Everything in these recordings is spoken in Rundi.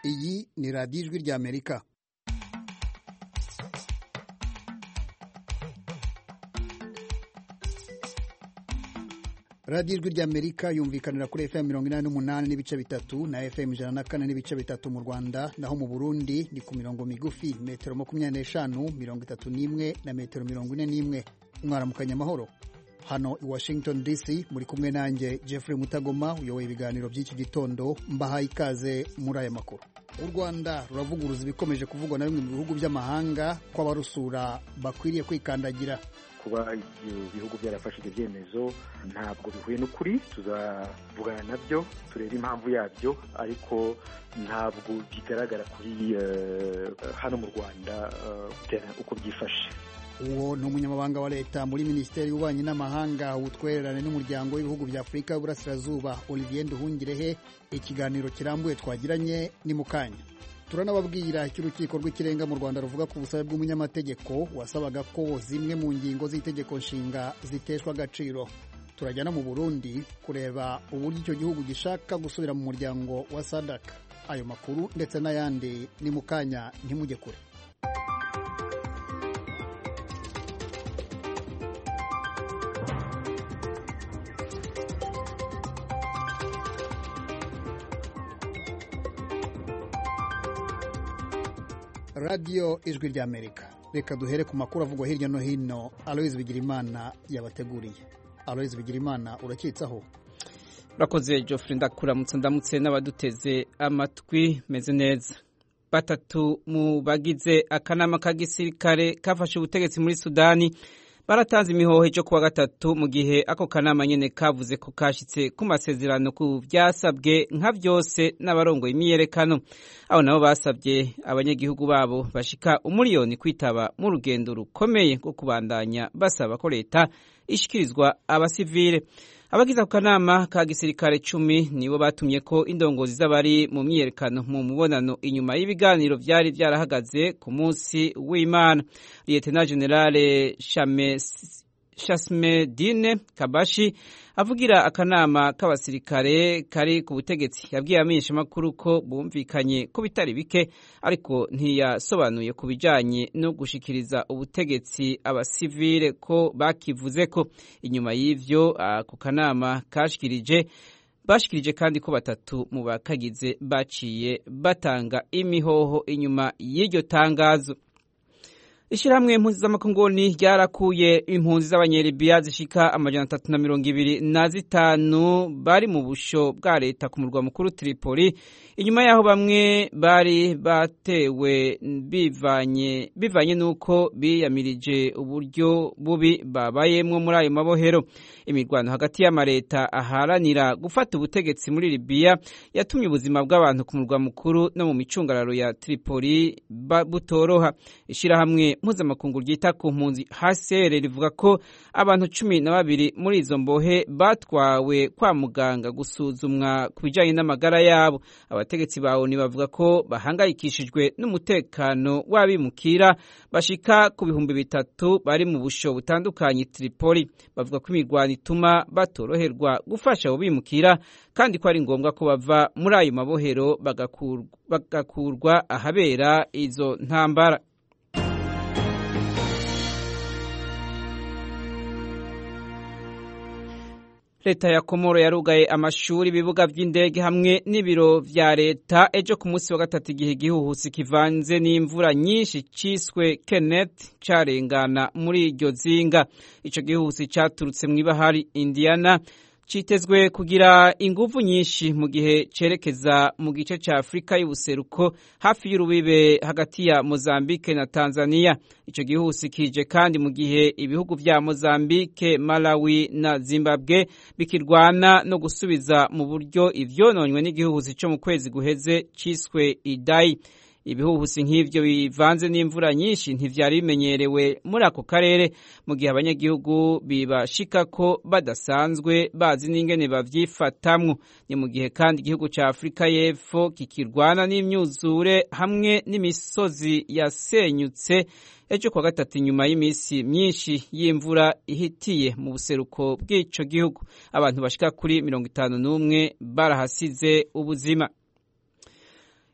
Iyi ni radiyo ijwi ry'Amerika. radiyo ijwi ry'Amerika yumvikanira kuri FM 88 n'ibice bitatu na FM 104 n'ibice bitatu mu Rwanda, naho mu Burundi ni ku mirongo migufi metero 25, 31 na metero 41. Mwaramukanya amahoro. Hano i Washington DC muri kumwe nanjye Jeffrey Mutagoma uyoboye ibiganiro by'iki gitondo, mbahaye ikaze muri aya makuru. U Rwanda ruravuguruza ibikomeje kuvugwa na bimwe mu bihugu by'amahanga ko abarusura bakwiriye kwikandagira. Kuba ibihugu byarafashe ibyemezo ntabwo bihuye n'ukuri, tuzavugana nabyo turebe impamvu yabyo, ariko ntabwo bigaragara kuri hano mu Rwanda uko byifashe. Uwo ni umunyamabanga wa leta muri Minisiteri y'Ububanyi n'Amahanga ubutwererane n'umuryango w'ibihugu bya Afurika y'Uburasirazuba Olivier Nduhungirehe. Ikiganiro kirambuye twagiranye ni mukanya. Turanababwira icyo urukiko rw'ikirenga mu Rwanda ruvuga ku busabe bw'umunyamategeko wasabaga ko zimwe mu ngingo z'itegeko nshinga ziteshwa agaciro. Turajyana mu Burundi kureba uburyo icyo gihugu gishaka gusubira mu muryango wa SADC. Ayo makuru ndetse n'ayandi ni mukanya, ntimujye kure. Radio ijwi ry'Amerika. Reka duhere ku makuru avugwa hirya no hino. Aloys Bigirimana yabateguriye. Aloys Bigirimana, urakitsaho? Urakoze Geoffrey, ndamutse n'abaduteze amatwi, meze neza. Batatu mu bagize akanama ka gisirikare kafashe ubutegetsi muri Sudani baratanze imihoho cyo kuwa gatatu, mu gihe ako kanama nyene kavuze ko kashitse ku masezerano ku byasabwe nka byose n'abarongoye imyerekano. Abo nabo basabye abanyagihugu babo bashika umuriyoni kwitaba mu rugendo rukomeye rwo kubandanya basaba ko leta ishikirizwa abasivile. Abagize ako kanama ka gisirikare 10 nibo batumye ko indongozi z'abari mu myerekano mu mubonano inyuma y'ibiganiro byari byarahagaze ku munsi w'Imana. Lieutenant General Shasmedine Kabashi avugira akanama k'abasirikare kari ku butegetsi yabwiye amenyesha makuru ko bumvikanye ko bitari bike, ariko ntiyasobanuye ku bijanye no gushikiriza ubutegetsi abasivile ko bakivuze ko. Inyuma y'ivyo ku kanama bashikirije kandi ko batatu mu bakagize baciye batanga imihoho inyuma y'iryo tangazo. Ishirahamwe impunzi z'amakongoni ryarakuye impunzi z'abanyelibiya zishika 325 bari mu busho bwa leta ku murwa mukuru Tripoli, inyuma yaho bamwe bari batewe bivanye nuko biyamirije uburyo bubi babayemwo muri ayo mabohero. Imirwano hagati y'amareta aharanira gufata ubutegetsi muri Libya yatumye ubuzima bw'abantu ku murwa mukuru no mu micungararo ya Tripoli butoroha. Ishirahamwe mpuzamakungu ryita ku mpunzi HCR rivuga ko abantu 12 muri izo mbohe batwawe kwa muganga gusuzumwa ku bijanye n'amagara yabo. Abategetsi bawo ni bavuga ko bahangayikishijwe n'umutekano w'abimukira bashika ku 3,000 bari mu busho butandukanye Tripoli. Bavuga ko imirwano ituma batoroherwa gufasha abo bimukira, kandi ko ari ngombwa ko bava muri ayo mabohero bagakurwa ahabera izo ntambara. Leta ya Komoro yarugaye amashuri, ibibuga by'indege hamwe n'ibiro vya leta ejo ku munsi wa gatatu, igihe gihuhusi kivanze n'imvura nyinshi ciswe Kenneth carengana muri iryo zinga. Ico gihuhusi caturutse mw'ibahari Indiana, citezwe kugira inguvu nyinshi mu gihe cerekeza mu gice ca Afrika y'ubuseruko hafi y'urubibe hagati ya Mozambique na Tanzania. Ico gihuhusi kije kandi mu gihe ibihugu vya Mozambique, Malawi na Zimbabwe bikirwana no gusubiza mu buryo ivyononywe n'igihuhusi cyo mu kwezi guheze ciswe Idai. Ibihuhusi nk'ivyo bivanze n'imvura nyinshi ntivyari bimenyerewe muri ako karere, mu gihe abanyagihugu bibashika ko badasanzwe bazi n'ingene bavyifatamwo. Ni mu gihe kandi igihugu ca Afrika y'Epfo kikirwana n'imyuzure hamwe n'imisozi yasenyutse ejo kwa gatatu inyuma y'imisi myinshi y'imvura ihitiye mu buseruko bw'ico gihugu. Abantu bashika kuri 51 barahasize ubuzima.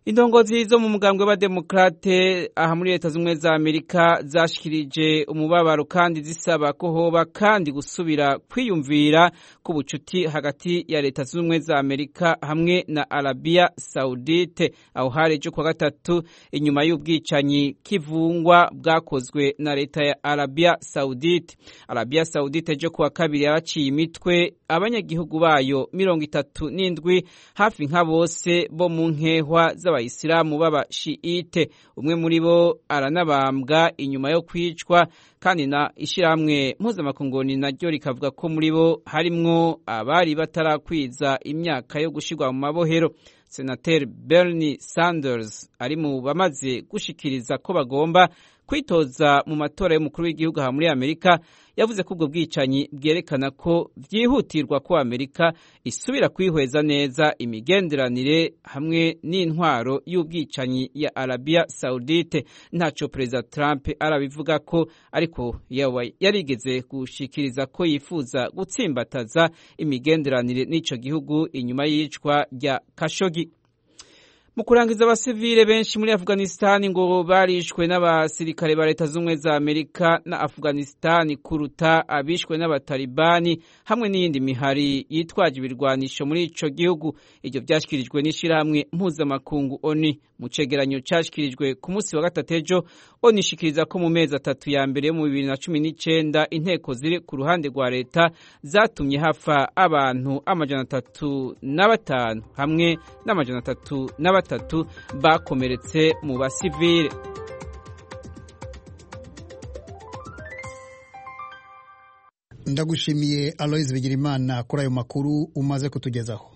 Indongozi zo mu mugambwe w'abademokrate aha muri Leta z'Ubumwe za Amerika zashikirije umubabaro kandi zisaba ko hoba kandi gusubira kwiyumvira ku bucuti hagati ya Leta z'Ubumwe za Amerika hamwe na Arabia Saudite aho hari ejo kwa gatatu inyuma y'ubwicanyi kivungwa bwakozwe na Leta ya Arabia Saudite. Arabia Saudite ejo kwa kabiri yaraciye imitwe abanyagihugu bayo 37 hafi nka bose bo mu nkehwa z'abayisilamu baba Shiite. Umwe muri bo aranabambwa inyuma yo kwicwa kandi na ishiramwe mpuzamakungu naryo rikavuga ko muri bo harimwo abari batarakwiza imyaka yo gushirwa mu mabohero. Senateri Bernie Sanders ari mu bamaze gushikiriza ko bagomba kwitoza mu matora y'umukuru w'igihugu aha muri Amerika yavuze ko ubwo bwicanyi bwerekana ko byihutirwa ko Amerika isubira kwihweza neza imigenderanire hamwe n'intwaro y'ubwicanyi ya Arabia Saudite. Ntaco President Trump arabivuga ko ariko yarigeze gushikiriza ko yifuza gutsimbataza imigenderanire n'ico gihugu inyuma y'icwa rya Khashoggi. Mu kurangiza abasivile benshi muri Afghanistan ngo barishwe n'abasirikare ba Leta z'Ubumwe za Amerika na Afghanistan kuruta abishwe n'abatalibani hamwe n'iyindi mihari yitwaje ibirwanisho muri ico gihugu. Ivyo byashikirijwe n'ishirahamwe mpuzamakungu ONU mu cegeranyo cyashikirijwe ku munsi wa gatatu ejo. ONU ishikiriza ko mu mezi 3 ya mbere mu 2019 inteko ziri ku ruhande rwa leta zatumye hafa abantu 305 hamwe n'303 bakomeretse mu basivile. Ndagushimiye Aloys Bigirimana kuri ayo makuru umaze kutugezaho.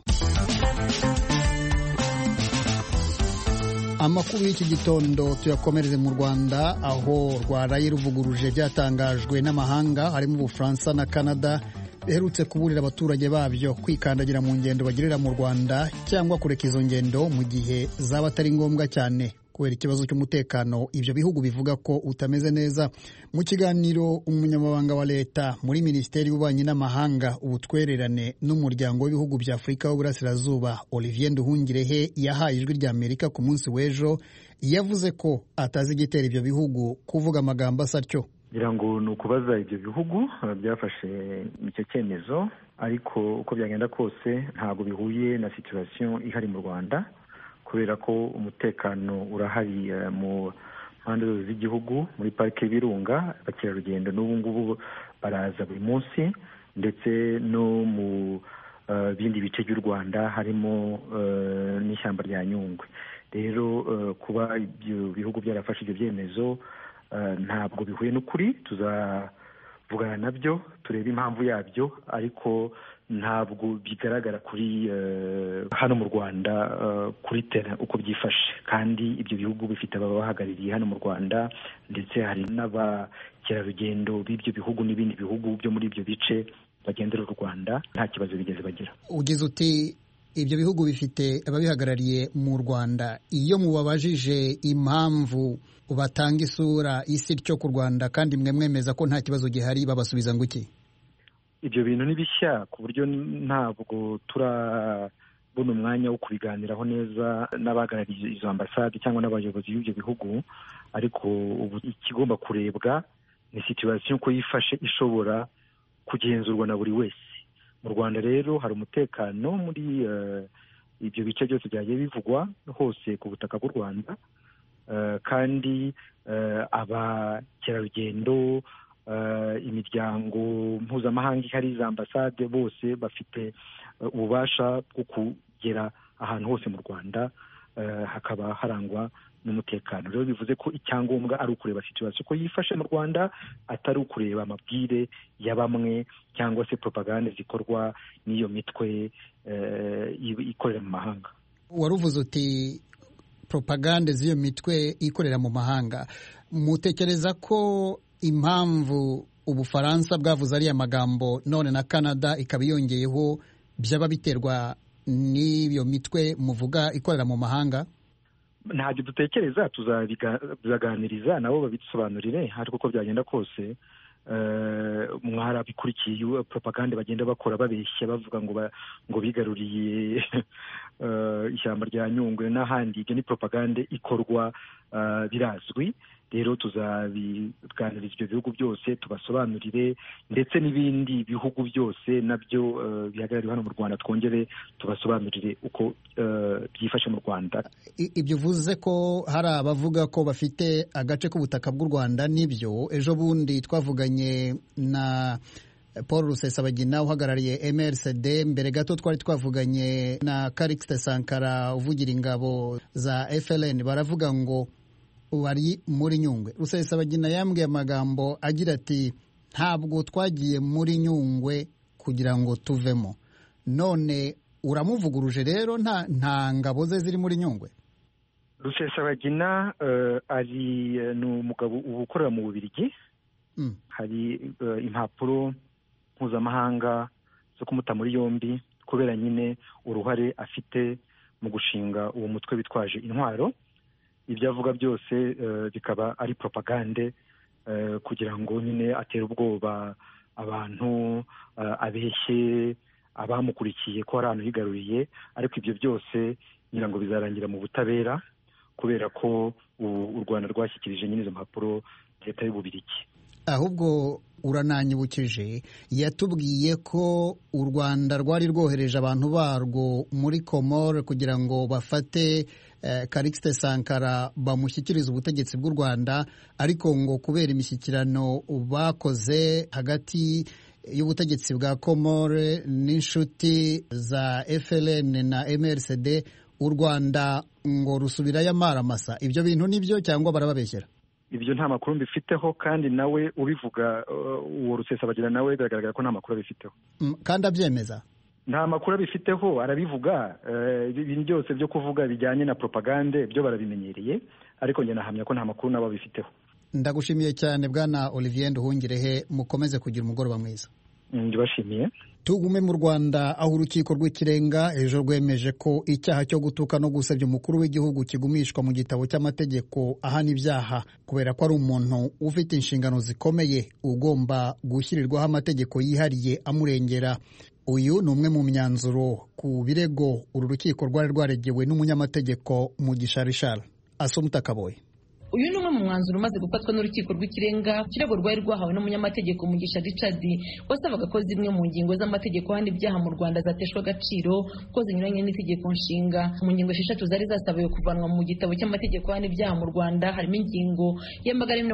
Amakuru y'iki gitondo tuyakomereze mu Rwanda aho rwaraye ruvuguruje byatangajwe n'amahanga harimo Ubufaransa na Canada beherutse kuburira abaturage babyo kwikandagira mu ngendo bagirira mu Rwanda cyangwa kureka izo ngendo mu gihe zaba atari ngombwa cyane kubera ikibazo cy'umutekano ibyo bihugu bivuga ko utameze neza. Mu kiganiro umunyamabanga wa leta muri Minisiteri y'Ububanyi n'Amahanga ubutwererane n'umuryango w'ibihugu bya Afurika y'Uburasirazuba Olivier Nduhungirehe yahaye ijwi rya Amerika ku munsi w'ejo yavuze ko atazi igitera ibyo bihugu kuvuga amagambo asatyo. ngira ngo ni ukubaza ibyo bihugu byafashe icyo cyemezo, ariko uko byagenda kose ntabwo bihuye na situation ihari mu Rwanda kubera ko umutekano urahari mu mpande zose z'igihugu. Muri parike y'Ibirunga abakerarugendo n'ubu ngubu baraza buri munsi, ndetse no mu bindi bice by'u Rwanda harimo n'ishyamba rya Nyungwe. Rero kuba ibyo bihugu byarafashe ibyo byemezo ntabwo bihuye n'ukuri. Tuzavugana nabyo turebe impamvu yabyo, ariko ntabwo bigaragara kuri hano mu Rwanda kuri tera uko byifashe, kandi ibyo bihugu bifite ababahagarariye hano mu Rwanda, ndetse hari n'abakerarugendo b'ibyo bihugu n'ibindi bihugu byo muri ibyo bice bagendera u Rwanda, nta kibazo bigeze bagira. Ugize uti ibyo bihugu bifite ababihagarariye mu Rwanda, iyo mubabajije impamvu batanga isura isi cyo ku Rwanda kandi mwe mwemeza ko nta kibazo gihari, babasubiza ngo iki? Ibyo bintu ni bishya ku buryo ntabwo turabona umwanya wo kubiganiraho neza n'abahagarariye izo ambasade cyangwa n'abayobozi b'ibyo bihugu, ariko ubu ikigomba kurebwa ni situation ko yifashe ishobora kugenzurwa na buri wese. Mu Rwanda rero hari umutekano muri ibyo bice byose byagiye bivugwa hose ku butaka bw'u Rwanda, kandi abakerarugendo, imiryango mpuzamahanga ihari, za ambasade, bose bafite ububasha bwo kugera ahantu hose mu Rwanda hakaba harangwa n'umutekano. Rero bivuze ko icyangombwa ari ukureba situation ko yifashe mu Rwanda, atari ukureba amabwire ya bamwe cyangwa se propaganda zikorwa n'iyo mitwe ikorera mu mahanga. Waruvuze uti propaganda z'iyo mitwe ikorera mu mahanga. Mutekereza ko impamvu Ubufaransa bwavuze ari amagambo none na Canada ikaba yongeyeho byaba biterwa n'iyo mitwe muvuga ikorera mu mahanga? Ntabyo dutekereza, tuzaganiriza nabo babisobanurire, ariko uko byagenda kose mwarabikurikiye propaganda bagenda bakora babeshya bavuga ngo bigaruriye ishyamba rya Nyungwe n'ahandi. Ibyo ni propagande ikorwa birazwi. Rero tuzabiganiriza ibyo bihugu byose tubasobanurire, ndetse n'ibindi bihugu byose nabyo bihagarariwe hano mu Rwanda twongere tubasobanurire uko byifashe mu Rwanda. Ibyo uvuze ko hari abavuga ko bafite agace k'ubutaka bw'u Rwanda, nibyo. Ejo bundi twavuganye na Paul Rusesabagina uhagarariye MRCD, mbere gato twari twavuganye na Calixte Sankara uvugira ingabo za FLN, baravuga ngo bari muri Nyungwe. Rusesabagina yambwiye amagambo agira ati ntabwo twagiye muri Nyungwe kugira ngo tuvemo. None uramuvuguruje rero, nta ngabo ze ziri muri Nyungwe? Rusesabagina ari ni umugabo ukorera mu Bubiligi. Hari impapuro mpuzamahanga zo kumuta muri yombi kubera nyine uruhare afite mu gushinga uwo mutwe bitwaje intwaro. Ibyo avuga byose bikaba ari propagande kugira ngo nyine atere ubwoba abantu, abeshye abamukurikiye ko hari ahantu higaruriye. Ariko ibyo byose ngira ngo bizarangira mu butabera, kubera ko u Rwanda rwashyikirije nyine izo mpapuro leta y'Ububiligi. Ahubwo urananyibukije, yatubwiye ko u Rwanda rwari rwohereje abantu barwo muri Comore kugira ngo bafate Calixte Sankara bamushyikiriza ubutegetsi bw'u Rwanda, ariko ngo kubera imishyikirano bakoze hagati y'ubutegetsi bwa Comore n'inshuti za FLN na MRCD, u Rwanda ngo rusubirayo amaramasa. Ibyo bintu nibyo cyangwa barababeshyera? Ibyo nta makuru mbifiteho, kandi nawe ubivuga uwo Rusesabagina nawe biragaragara ko nta makuru abifiteho. Kandi abyemeza? Nta makuru abifiteho, arabivuga. Ibintu byose byo kuvuga bijyanye na propagande byo barabimenyereye, ariko njye nahamya ko nta makuru nabo abifiteho. Ndagushimiye cyane Bwana Olivier Nduhungirehe, mukomeze kugira umugoroba mwiza. Ndibashimiye. Tugume mu Rwanda, aho urukiko rw'ikirenga ejo rwemeje ko icyaha cyo gutuka no gusebya umukuru w'igihugu kigumishwa mu gitabo cy'amategeko ahana ibyaha, kubera ko ari umuntu ufite inshingano zikomeye ugomba gushyirirwaho amategeko yihariye amurengera. Uyu ni umwe mu myanzuro ku birego uru rukiko rwari rwaregewe n'umunyamategeko Mugisha Richard. Assumpta Kaboye. Uyu ni umwe mu mwanzuro umaze gufatwa n'urukiko rw'ikirenga, ikirego rwari rwahawe n'umunyamategeko Mugisha Richard wasabaga ko zimwe mu ngingo z'amategeko ahana ibyaha mu Rwanda zateshwa agaciro ko zinyuranye n'itegeko nshinga. Mu ngingo 6 zari zasabiwe kuvanwa mu gitabo cy'amategeko ahana ibyaha mu Rwanda harimo ingingo ya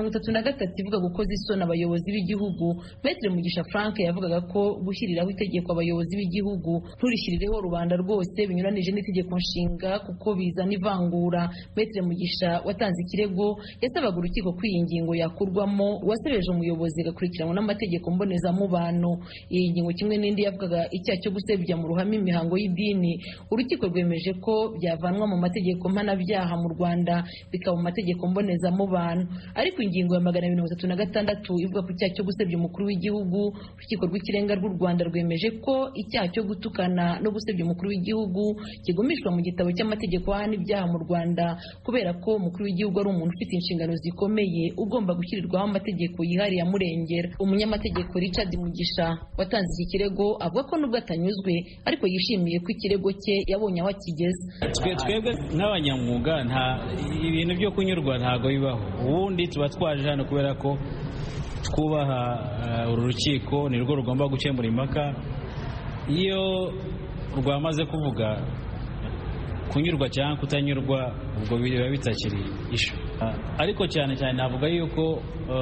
133 ivuga gukoza isoni abayobozi b'igihugu. Maître Mugisha Frank yavugaga ko gushyiriraho itegeko abayobozi b'igihugu nturishirireho rubanda rwose binyuranije n'itegeko nshinga kuko bizana ivangura. Maître Mugisha watanze ikirego yasabaga urukiko ko iyi ngingo yakurwamo uwasebeje umuyobozi agakurikiranwa n'amategeko mbonezamubano. Iyi ngingo kimwe n'indi yavugaga icyaha cyo gusebya mu ruhame imihango y'idini, urukiko rwemeje ko byavanwa mu mategeko mpanabyaha mu Rwanda bikaba mu mategeko mbonezamubano. Ariko ingingo ya 236 ivuga ku icyaha cyo gusebya umukuru w'igihugu, urukiko rw'ikirenga rw'u Rwanda rwemeje ko icyaha cyo gutukana no gusebya umukuru w'igihugu kigumishwa mu gitabo cy'amategeko ahana ibyaha mu Rwanda, kubera ko umukuru w'igihugu ari umuntu ufite inshingano zikomeye ugomba gushyirirwaho amategeko yihariye amurengera. Umunyamategeko Richard Mugisha watanze iki kirego avuga ko nubwo atanyuzwe ariko yishimiye ko ikirego cye yabonye aho akigeze. Twebwe nk'abanyamwuga nta ibintu byo kunyurwa ntago bibaho. Ubundi tuba twaje hano kubera ko twubaha uru rukiko, ni rwo rugomba gukemura impaka. Iyo rwamaze kuvuga kunyurwa cyangwa kutanyurwa, ubwo biba bitakiri ishu. Ariko cyane cyane navuga yuko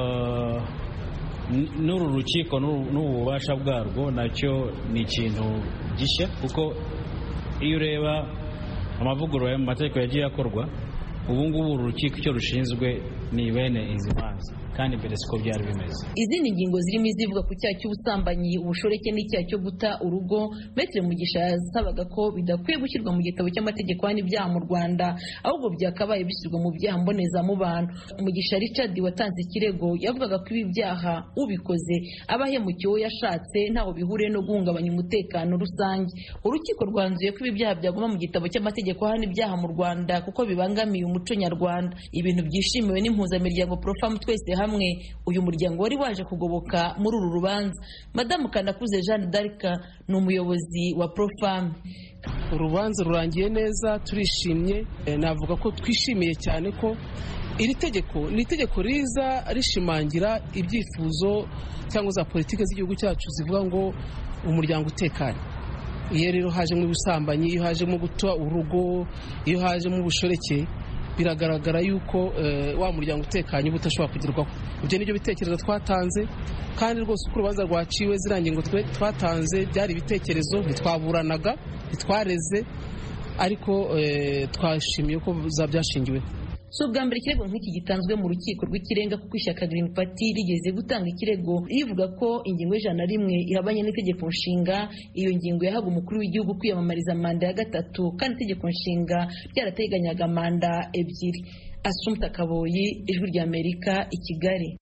n'uru rukiko n'ububasha bwarwo nacyo ni ikintu gishya, kuko iyo ureba amavugurura mu mategeko yagiye akorwa, ubu ngubu uru rukiko icyo rushinzwe ni bene izi manza, kandi mbere siko byari bimeze. Izindi ngingo zirimo izivuga ku cyaha cy'ubusambanyi, ubushoreke n'icyaha cyo guta urugo, Maître Mugisha yasabaga ko bidakwiye gushyirwa mu gitabo cy'amategeko ahana ibyaha mu Rwanda, ahubwo byakabaye bishyirwa mu byaha mbonezamubano. Mugisha Richard watanze ikirego yavugaga ko ibi byaha ubikoze aba ahemukiye uwo yashatse, ntaho bihuriye no guhungabanya umutekano rusange. Urukiko rwanzuye ko ibi byaha byaguma mu gitabo cy'amategeko ahana ibyaha mu Rwanda kuko bibangamiye umuco nyarwanda, ibintu byishimiwe n'impuzamiryango Profam Twese Hamwe. Uyu muryango wari waje kugoboka muri uru rubanza. Madamu Kanakuze Jeanne d'Arc ni umuyobozi wa Profam. urubanza rurangiye neza turishimye. Navuga ko twishimiye cyane ko iri tegeko ni itegeko riza rishimangira ibyifuzo cyangwa za politiki z'igihugu cyacu zivuga ngo umuryango utekanye. Iyo rero hajemo ubusambanyi, iyo hajemo guta urugo, iyo hajemo ubushoreke, biragaragara yuko wa muryango utekanye uba utashobora kugerwaho. Ibyo nibyo bitekerezo twatanze, kandi rwose uko urubanza rwaciwe ziriya ngingo twatanze byari ibitekerezo, ntitwaburanaga, ntitwareze, ariko twashimiye ko byashingiweho. Si ubwa mbere ikirego nk'iki gitanzwe mu rukiko rw'ikirenga, kuko ishyaka Green Party rigeze gutanga ikirego rivuga ko ingingo y'101 ihabanye n'itegeko nshinga. Iyo ngingo yahaga umukuru w'igihugu kwiyamamariza manda ya gatatu, kandi itegeko nshinga ryarateganyaga manda 2. Assumpta Kaboyi, Ijwi ry'Amerika, i Kigali.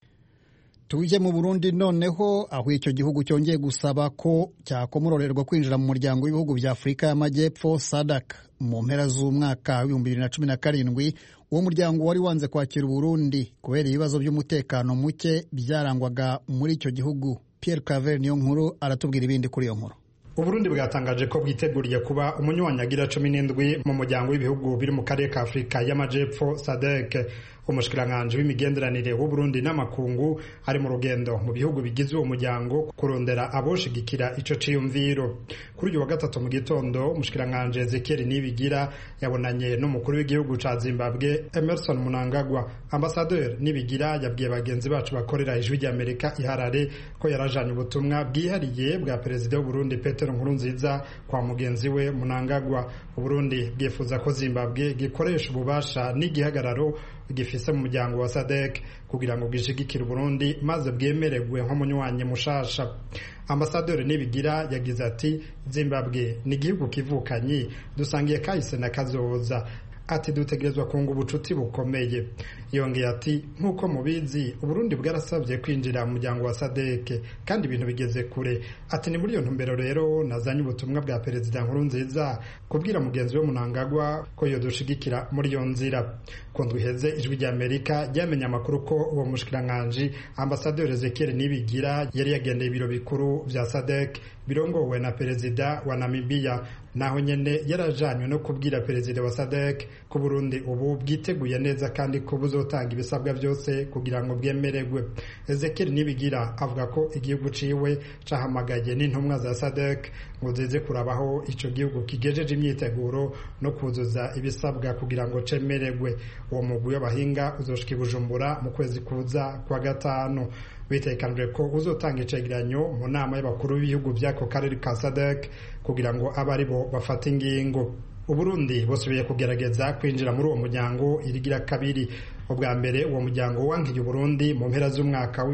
Tuje mu Burundi noneho, aho icyo gihugu cyongeye gusaba ko cyakomororerwa kwinjira mu muryango w'ibihugu bya Afurika y'Amajyepfo SADC mu mpera z'umwaka wa 2017. Uwo muryango wari wanze kwakira Burundi kubera ibibazo by'umutekano muke byarangwaga muri icyo gihugu. Pierre Claver niyo nkuru aratubwira ibindi kuri iyo nkuru. Uburundi bwatangaje ko bwiteguriye kuba umunywanyagira 17 mu muryango w'ibihugu biri mu karere ka Afurika y'Amajyepfo SADC. Umushikiranganji w'imigenderanire w'Uburundi n'amakungu ari mu rugendo mu bihugu bigize uwo muryango kurondera aboshigikira ico ciyumviro. Kuri uyu wa gatatu mu gitondo, umushikiranganji Ezekiel Nibigira yabonanye n'umukuru w'igihugu ca Zimbabwe Emmerson Mnangagwa. Ambassadeur Nibigira yabwiye bagenzi bacu bakorera Ijwi ry'Amerika i Harare ko yarajanye ubutumwa bwihariye bwa perezida w'Uburundi Petero Nkurunziza kwa mugenzi we Mnangagwa. Uburundi bwifuza ko Zimbabwe gikoresha ububasha n'igihagararo gifise mu muryango wa SADC kugira ngo bwishigikire Burundi maze bwemererwe nk'umunywanyi mushasha. Ambassadeur Nibigira yagize ati Zimbabwe ni igihugu kivukanyi dusangiye kahise na kazoza, ati dutegerezwa kunga ubucuti bukomeye. Yongeye ati nk'uko mubizi Uburundi bwarasabye kwinjira mu muryango wa SADC kandi ibintu bigeze kure. Ati ni muri iyo ntumbero rero nazanye ubutumwa bwa perezida Nkurunziza kubwira mugenzi we Mnangagwa ko yodushigikira muri iyo nzira. Kundwi heze Ijwi ry'Amerika ryamenye amakuru ko uwo mushikiranganje Ambassadeur Ezekiel Nibigira yari yagendeye ibiro bikuru vya SADC birongowe na perezida wa Namibia, naho nyene yarajanywe no kubwira perezida wa SADC ko Burundi ubu bwiteguye neza kandi ko buzotanga ibisabwa byose kugira ngo bwemererwe. Ezekiel Nibigira avuga ko igihugu ciwe cahamagaye n'intumwa za SADC ngo zize kurabaho ico gihugu kigejeje imyiteguro no kuzuza ibisabwa kugira ngo cemererwe. Uwo mugwi w'abahinga uzoshika i Bujumbura mu kwezi kuza kwa gatanu. Bitekanijwe ko uzotanga icegeranyo mu nama y'abakuru b'ibihugu by'ako karere ka SADC kugira ngo abari bo bafate ingingo. Uburundi busubiye kugerageza kwinjira muri uwo muryango irigira kabiri. Ubwa mbere uwo muryango wankiye Burundi mu mpera z'umwaka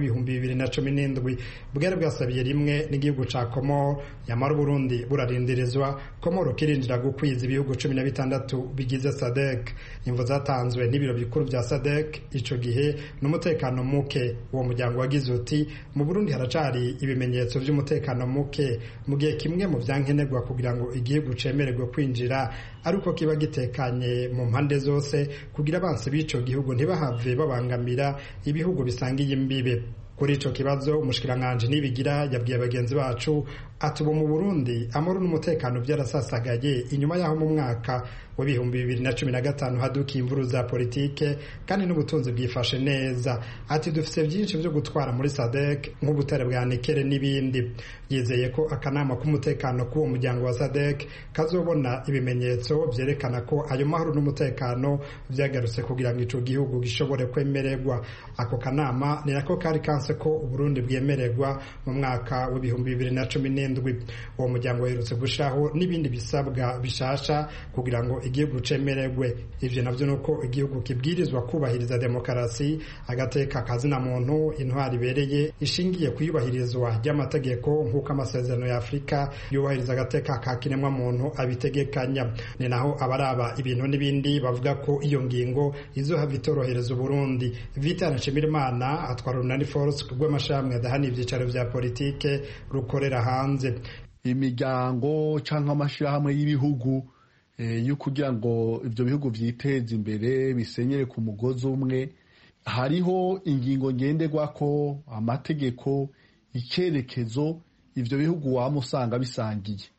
w'2017 bwari bwasabiye rimwe n'igihugu ca Komoro, yamara Burundi burarindirizwa Komoro kirinjira gukwiza ibihugu 16 bigize SADC. Imvo zatanzwe n'ibiro bikuru vya SADC ico gihe n'umutekano muke. Uwo muryango wagize uti mu Burundi haracari ibimenyetso by'umutekano muke, mu gihe kimwe mu vyankenerwa kugira ngo igihugu cemererwe kwinjira ariko kiba gitekanye mu mpande zose kugira abansi b'ico gihugu ntibahave babangamira ibihugu bisangiye imbibe. Kuri ico kibazo umushikiranganje Nibigira yabwiye abagenzi bacu ati ubu mu Burundi amahoro n'umutekano byarasasagaye inyuma yaho mu mwaka wa 2015 haduka imvuru za politike kandi n'ubutunzi bwifashe neza. Ati dufise byinshi byo gutwara muri SADC nk'ubutare bwa nikele n'ibindi. Yizeye ko akanama k'umutekano k'uwo muryango wa SADC kazobona ibimenyetso byerekana ko ayo mahoro n'umutekano byagarutse kugira ngo ico gihugu gishobore kwemererwa. Ako kanama ni nako kari kanse ko Uburundi bwemererwa mu mwaka wa 2017. Uwo muryango uherutse gushaho n'ibindi bisabwa bishasha kugira ngo igihugu cemererwe. Ivyo navyo nuko igihugu kibwirizwa kubahiriza demokarasi, agateka kazina muntu, intwari ibereye ishingiye kuyubahirizwa ry'amategeko nk'uko amasezerano ya Afrika yubahiriza agateka ka kiremwa muntu abitegekanya. Ni naho abaraba ibintu n'ibindi bavuga ko iyo ngingo izohava itorohereza Uburundi. Vital Nshimirimana atwara Runani Force rw'amashamwe adahana ivyicaro vya politike rukorera hanze. Imiryango canke amashirahamwe y'ibihugu yo kugira ngo ivyo bihugu vyiteze imbere bisenyere ku mugozi umwe, hariho ingingo ngenderwako, amategeko, ikerekezo ivyo bihugu wamusanga bisangiye.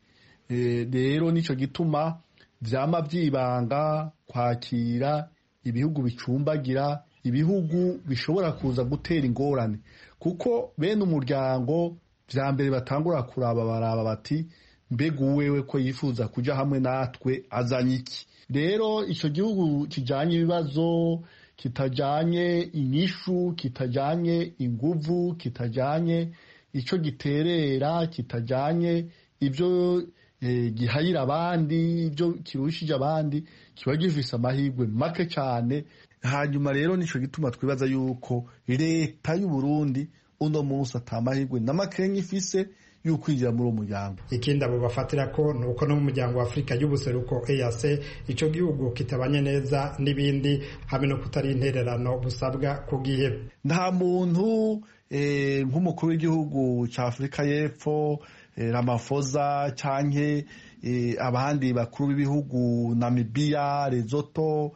rero nico gituma vyama vyibanga kwakira ibihugu bicumbagira, ibihugu bishobora kuza gutera ingorane, kuko bene umuryango vya mbere batangura kuraba baraba bati mbega uwewe ko yifuza kuja hamwe natwe azanye iki. Rero ico gihugu kijanye ibibazo, kitajanye inyishu, kitajanye inguvu, kitajanye ico giterera, kitajanye ivyo gihayira abandi, ivyo kirushije abandi, kiba gifise amahirwe make cyane. Hanyuma rero nico gituma twibaza yuko leta y'u Burundi uno munsi atamahirwe n'amakenga ifise y'ukwinjira muri uwo muryango. Ikindi abo bafatira ko nuko no mu muryango wa Afrika y'ubuseruko EAC ico gihugu kitabanye neza n'ibindi, hamwe no kutari intererano busabwa ku gihe. Nta muntu nk'umukuru w'igihugu ca Afrika y'Epfo Ramaphosa canke abandi bakuru b'ibihugu Namibia, Lesotho,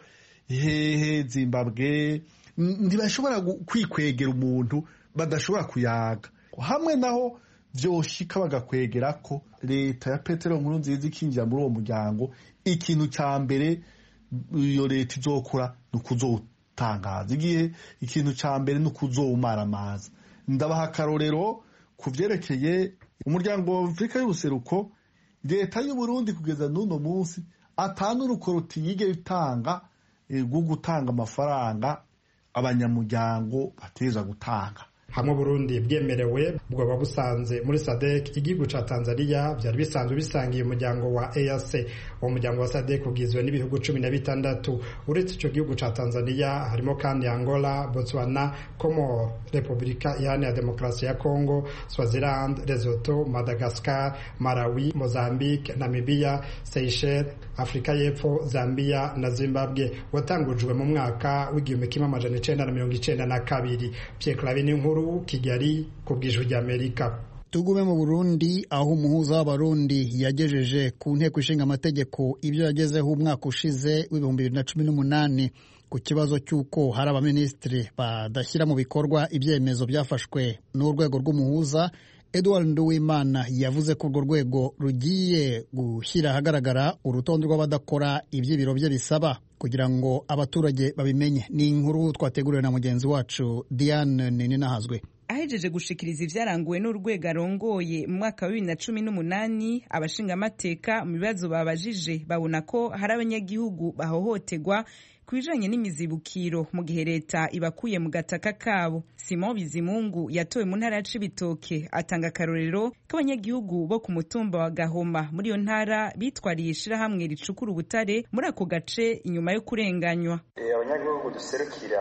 Zimbabwe ntibashobora kwikwegera umuntu badashobora kuyaga. Hamwe naho vyoshika bagakwegera ko leta ya Petero Nkurunziza ikinjira muri uwo muryango, ikintu ca mbere iyo leta izokora ni ukuzotangaza igihe, ikintu ca mbere ni ukuzowumara amazi. Ndabaha akarorero ku vyerekeye umuryango wa Afrika y'ubuseruko. Leta y'u Burundi kugeza n'uno munsi atanuruko rutiyige bitanga rwo gutanga amafaranga abanyamuryango bateza gutanga. Hamwe Burundi bwemerewe bwoba busanze muri SADC, igihugu ca Tanzania byari bisanzwe bisangiye umuryango wa EAC. Uwo muryango wa SADC ugizwe n'ibihugu 16. Uretse ico gihugu ca Tanzania harimo kandi Angola, Botswana, Comores, Repubulika Iharanira Demokarasi ya Congo, Swaziland, Lesotho, Madagascar, Malawi, Mozambique, Namibia, Seychelles, Afrika y'Epfo, Zambia na Zimbabwe. Watangujwe mu mwaka w'1992. Pierre Claver Nkuru, Kigali, kubw'Ijwi ry'Amerika. Tugume mu Burundi, aho umuhuza w'abarundi yagejeje ku nteko ishinga amategeko ibyo yagezeho umwaka ushize w'2018 ku kibazo cy'uko hari abaminisitiri badashyira mu bikorwa ibyemezo byafashwe n'urwego rw'umuhuza. Edouard Nduwimana yavuze ko urwo rwego rugiye gushyira ahagaragara urutonde rw'abadakora iby'ibiro bye bisaba kugira ngo abaturage babimenye. Ni inkuru twateguriwe na mugenzi wacu Diane Ninahazwe. Ahejeje gushikiriza ivyaranguwe n'urwego arongoye mu mwaka wa 2018, abashingamateka mu bibazo babajije babona ko hari abanyagihugu bahohoterwa kubijanye n'imizibukiro mu gihe leta ibakuye mu gataka kabo. Simon Bizimungu yatowe mu ntara ya Cibitoke atanga akarorero k'abanyagihugu bo ku mutumba wa Gahoma muri iyo ntara bitwariye ishirahamwe ricukura ubutare muri ako gace inyuma yo kurenganywa. Abanyagihugu duserukira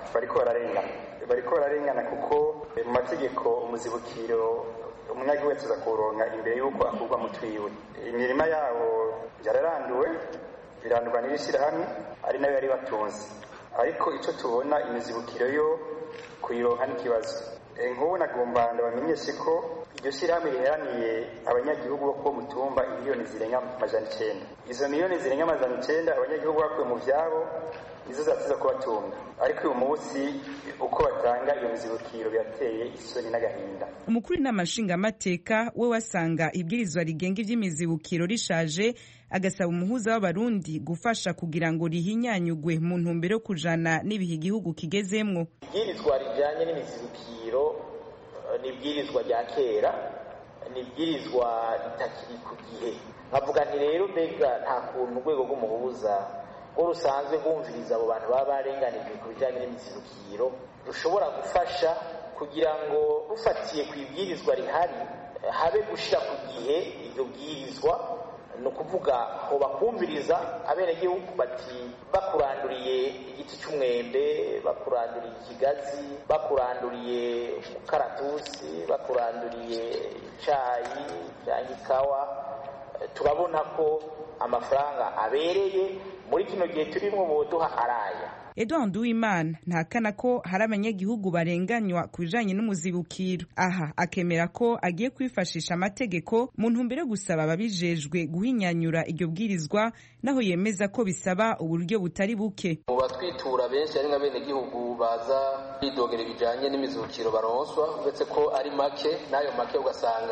bariko bararengana kuko mu mategeko umuzibukiro umunyagihugu wese aza kuronka imbere y'uko akurwa mu twiwe. Imirima yabo yararanduwe, birandurwa n'ibishyirahamwe ari nayo yari batunze, ariko icyo tubona imizibukiro yo kuyironka n'ikibazo. Nk'ubu nagomba ndabamenyeshe ko iryo shyirahamwe riheraniye abanyagihugu bo ku mutumba miliyoni zirenga 900. Izo miliyoni zirenga 900 abanyagihugu bakuye mu vyabo nizo zatiza kubatunga, ariko uyu munsi uko batanga iyo mizibukiro birateye isoni n'agahinda. Umukuru n'amashingamateka we wasanga ibwirizwa rigenga ivy'imizibukiro rishaje, agasaba umuhuza w'abarundi gufasha kugira ngo rihinyanyugwe mu ntumbero yo kujana n'ibihe igihugu kigezemwo. Ibwirizwa rijanye n'imizibukiro ni ibwirizwa rya kera, ni ibwirizwa ritakiri ku gihe. Nkavuga nti rero mbega nta kuntu urwego rw'umuhuza ngo rusanzwe rwumviriza abo bantu baba barenganijwe ku bijanye n'imizibukiro rushobora gufasha kugira ngo rufatiye ku ibwirizwa rihari habe gushira ku gihe iryo bwirizwa. No kuvuga ho bakumviriza abenegihugu bati bakuranduriye igiti cy'umwembe, bakuranduriye ikigazi, bakuranduriye umukaratusi, bakuranduriye icayi cyangwa ikawa, turabona ko amafaranga abereye muri kino gihe turimo boduha araya. Edouard Nduwimana ntakana ko hari abanyagihugu barenganywa ku bijanye n'umuzibukiro. Aha akemera ko agiye kwifashisha amategeko mu ntumbero yo gusaba ababijejwe guhinyanyura iryo bwirizwa, naho yemeza ko bisaba uburyo butari buke. Mu batwitura benshi ari nk'abenegihugu baza bidogera ibijanye n'imizibukiro baronswa, uretse ko ari make, nayo make ugasanga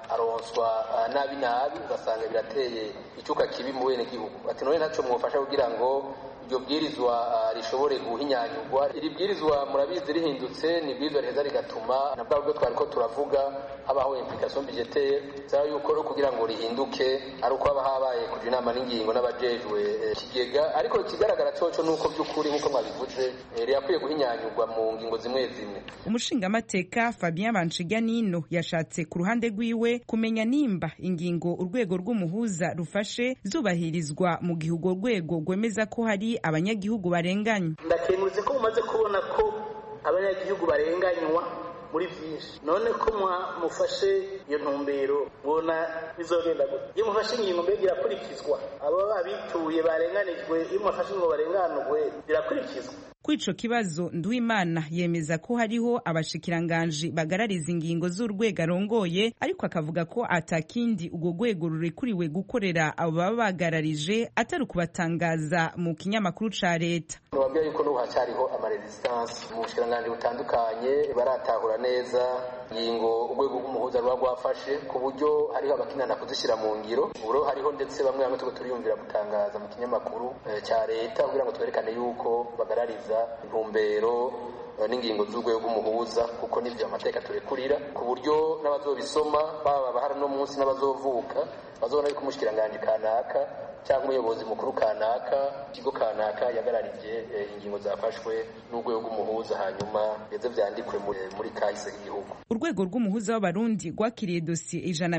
aronswa nabi ugasanga birateye icuka kibi mu bene gihugu. Ati none ntaco mwofasha kugira ngo iryo bwirizwa rishobore guhinyanyurwa. Iri bwirizwa murabizi rihindutse ni bwirizwa riheza rigatuma na bwa bwo twariko turavuga habaho implication budgetaire zaba yuko kugira ngo rihinduke ari uko haba habaye kuja inama n'ingingo n'abajejwe kigega, ariko ikigaragara coco nuko by'ukuri nkuko mwabivuze rirakwiye guhinyanyurwa mu ngingo zimwe zimwe. Umushingamateka Fabien Banshiganino yashatse ku ruhande rwiwe kumenya nimba ingingo urwego rw'umuhuza rufashe zubahirizwa mu gihe urwo rwego rwemeza ko hari abanyagihugu barenganywa. Ndakenguze ko mumaze kubona ko abanyagihugu barenganywa muri byinshi, none ko mufashe iyo ntumbero mbona bizogenda gute? Iyo mufashe ingingo mbega irakurikizwa? Abo babituye barenganijwe, iyo mufashe ngo barenganurwe birakurikizwa? Kuri ico kibazo Nduwimana yemeza ko hariho abashikiranganji bagarariza ingingo z'urwego arongoye, ariko akavuga ko atakindi urwo rwego rurekuriwe gukorera abo baba bagararije atari ukubatangaza mu kinyamakuru ca leta. Nababwira yuko n'ubu hacariho amaresistance mu bushikiranganji butandukanye baratahura neza ingingo urwego rw'umuhuza ruba rwafashe, ku buryo hariho abakinana kuzishyira mu ngiro. Uburo hariho ndetse bamwe tuko turiyumvira gutangaza mu kinyamakuru ca leta kugira ngo twerekane yuko bagarariza intumbero n'ingingo z'urwego rw'umuhuza, kuko n'ivyo amateka turekurira, ku buryo n'abazobisoma baba bahari no munsi n'abazovuka bazobona yuko umushikiranganje kanaka cyangwa umuyobozi mukuru kanaka ikigo kanaka yagararije ingingo zafashwe n'urwego rw'umuhuza, hanyuma beze vyandikwe muri kahise y'igihugu. Urwego rw'umuhuza w'abarundi rwakiriye dosiye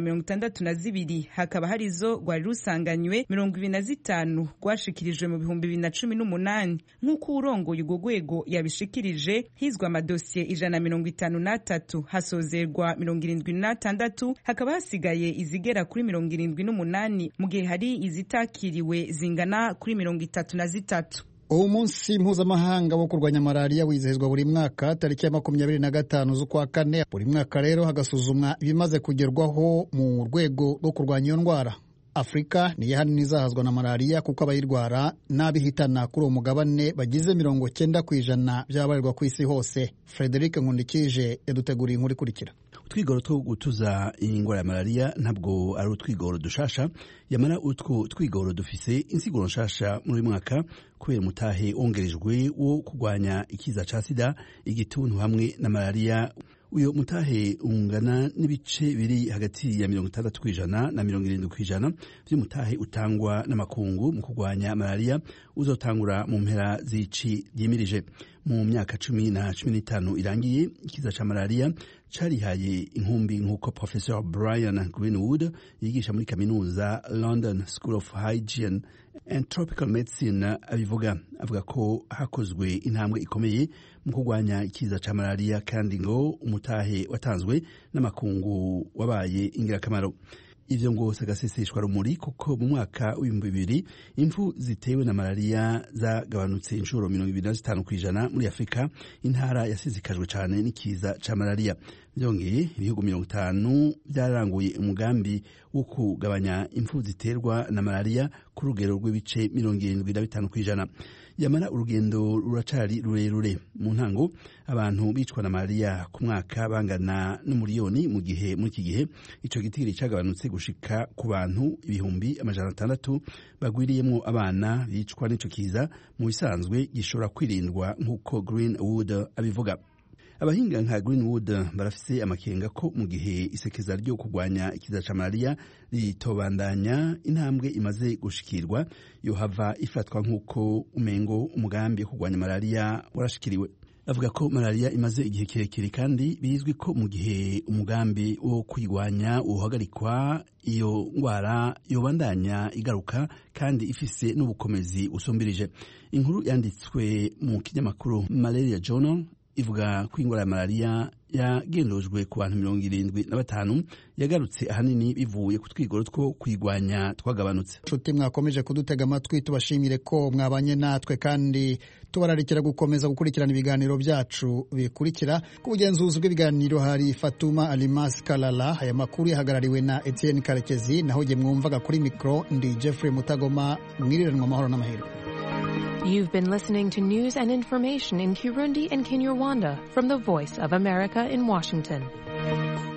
162, hakaba hari zo rwari rusanganywe 25 rwashikirijwe mu 2018. Nk'uko urongoye urwo rwego yabishikirije, hizwa amadosiye 153, hasozerwa 76, hakaba hasigaye izigera kuri 78, mu gihe hari izitakiriwe zingana kuri 33. Uwo munsi mpuzamahanga wo kurwanya malaria wizihizwa buri mwaka tariki ya 25 z'ukwa kane. Buri mwaka rero hagasuzumwa ibimaze kugerwaho mu rwego rwo kurwanya iyo ndwara. Afrika niyo hanini izahazwa na malaria kuko abayirwara n'abihitana kuri uwo mugabane bagize 90% by'abarirwa ku isi hose. Frederic Nkundikije yaduteguriye inkuru ikurikira. Utwigoro two gutuza ingwara ya malaria ntabwo ari utwigoro dushasha, yamara utwo twigoro dufise insiguro nshasha muri mwaka kubera mutahe ongerejwe wo kurwanya ikiza ca sida, igituntu hamwe na malaria. Uyo mutahe ungana n'ibice biri hagati ya 60% na 70% vy'umutahe utangwa n'amakungu mu kurwanya malaria uzotangura mu mpera z'ici ryimirije. Mu myaka 10 na 15 irangiye, ikiza ca malaria carihaye inkumbi nk'uko Professor Brian Greenwood yigisha muri kaminuza London School of Hygiene and Tropical Medicine avuga ko hakozwe intambwe ikomeye mu kurwanya ikiza ca malaria, kandi ngo umutahe watanzwe n'amakungu wabaye ingirakamaro. Ivyo ngo sagaseseshwa rumuri kuko mu mwaka w'2000 impfu zitewe na malaria zagabanutse inshuro 25% muri Afrika, intara yasizikajwe cyane n'ikiza ca malaria. Byongeye ibihugu 50 byaranguye umugambi wo kugabanya impfu ziterwa na malaria ku rugero rw'ibice 75%. Yamara urugendo ruracari rurerure. Mu ntango abantu bicwa na malaria ku mwaka bangana n'umuliyoni, mu gihe muri iki gihe ico gitigiri cagabanutse gushika ku bantu 600,000 bagwiriyemo abana bicwa n'ico kiza, mu bisanzwe gishobora kwirindwa nk'uko Greenwood abivuga. Abahinga nka Greenwood barafise amakenga ko mu gihe isekeza ryo kurwanya ikiza ca malaria ritobandanya intambwe imaze gushikirwa, yohava ifatwa nk'uko umengo umugambi wo kurwanya malaria warashikiriwe. Avuga ko malaria imaze igihe kirekire kandi bizwi ko mu gihe umugambi wo kwigwanya uhagarikwa iyo ngwara yobandanya igaruka kandi ifise n'ubukomezi usumbirije. Inkuru yanditswe mu kinyamakuru Malaria Journal ivuga ko ingwara ya malaria yagendojwe ku bantu 75 yagarutse ahanini bivuye ku twigoro two kwigwanya twagabanutse. Nshuti mwakomeje kudutega amatwi, tubashimire ko mwabanye natwe kandi tubararikira gukomeza gukurikirana ibiganiro byacu bikurikira. Ku bugenzuzi bw'ibiganiro hari Fatuma Alimas Kalala, aya makuru yahagarariwe na Etienne Karekezi, naho je mwumvaga kuri mikro ndi Jeffrey Mutagoma. Mwiriranwa amahoro n'amahirwe. You've been listening to news and information in Kirundi and Kinyarwanda from the Voice of America in Washington.